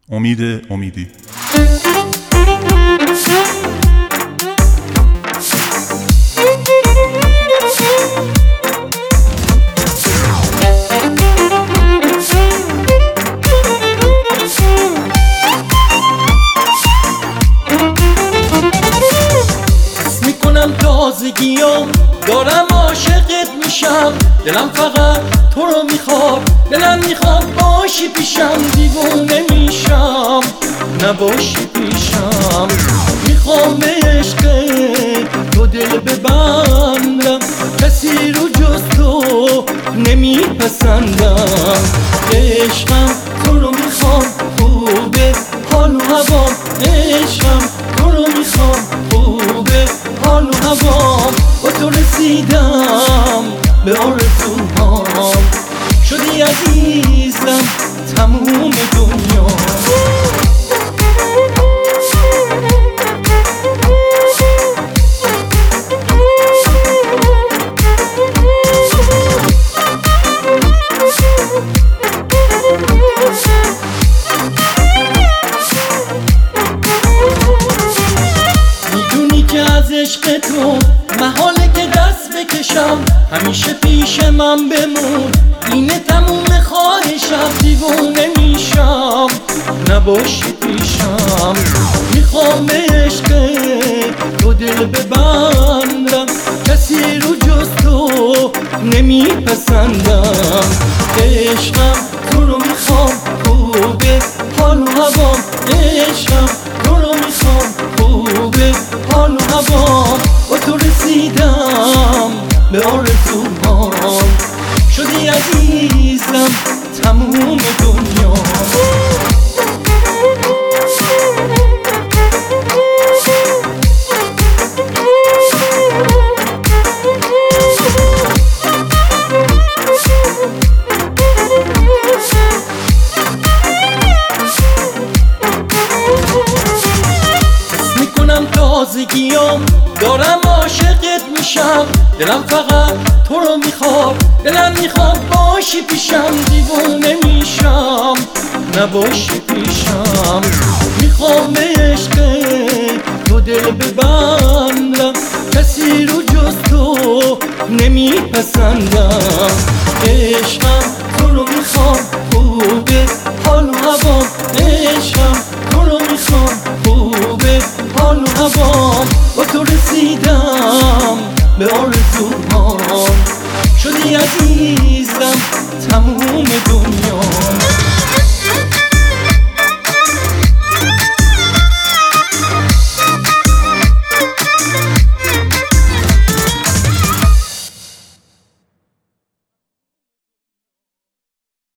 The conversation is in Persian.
امیدی. میکنم تازگیام دارم عاشقت میشم، دلم فقط تو رو میخواد، دلم میخواد باشی پیشم، دیوونه میشم نباشی پیشم. میخوام عشقت تو دل ببندم، کسی رو جز تو نمیپسندم. عشقم تو رو میخوام، خوبه حال و هوام، عشقم تو رو میخوام، خوبه حال و هوام. با تو رسیدم به آرزوهام، شدی عزیزم تموم دنیا. میدونی که از عشق تو محاله که دست بکشم، همیشه پیش من بمون، اینه تموم خواهشم، دیوونه میشم نباشی پیشم. میخوام عشق تو دل ببندم، کسی رو جز تو نمیپسندم. عشقم تو رو میخوام، خوبه حال و هوام، عشقم تو رو میخوام، خوبه حال و هوام. با تو رسیدم به آرزوهام، شدی عزیزم تموم دنیا. میکنم تازگیام دارم عاشقت میشم، دلم فقط تو رو میخواد، دلم میخواد باشی پیشم، دیوونه میشم نباشی پیشم. میخوام عشق تو دل ببندم، کسی رو جز تو نمیپسندم. عشقم تو رو میخوام، خوبه حال و هوام، عشقم